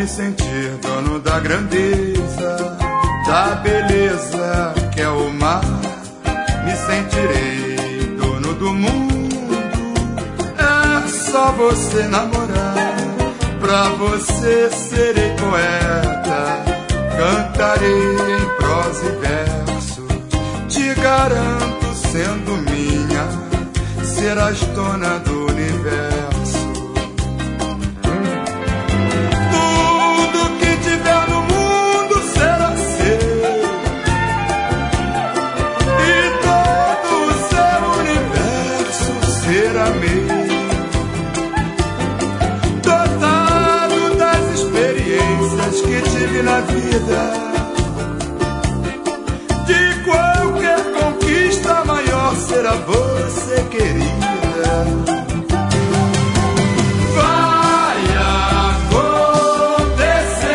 me sentir dono da grandeza, da beleza que é o mar. Me sentirei dono do mundo. É só você namorar. Pra você serei poeta, cantarei em prosa e verso. Te garanto, sendo minha, serás dona do universo. Tudo que tiver no mundo será seu, e todo o seu universo será meu. Dotado das experiências que tive na vida, de qualquer conquista maior será você, querida. Vai acontecer.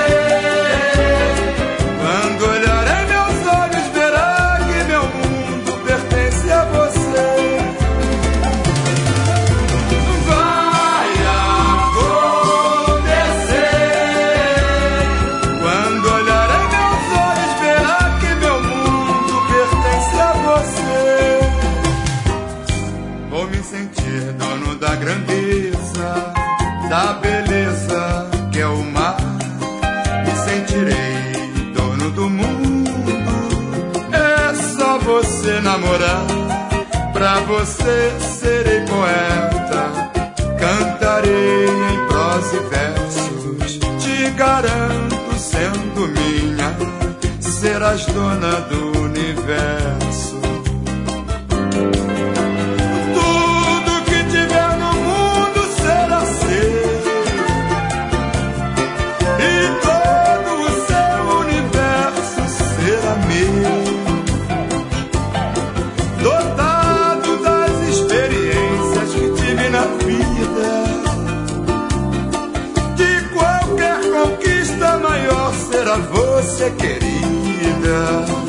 Quando olhar em meus olhos, verá que meu mundo pertence a você. Vai acontecer. Quando olhar em meus olhos, verá que meu mundo pertence a você. Vou me sentir dono da grandeza, da beleza que é o mar. Me sentirei dono do mundo. É só você namorar. Pra você serei poeta, cantarei em prosa e versos. Te garanto, sendo minha, serás dona do universo. Tudo que tiver no mundo será seu, e todo o seu universo será meu. Dotado das experiências que tive na vida, de qualquer conquista maior será você, querida.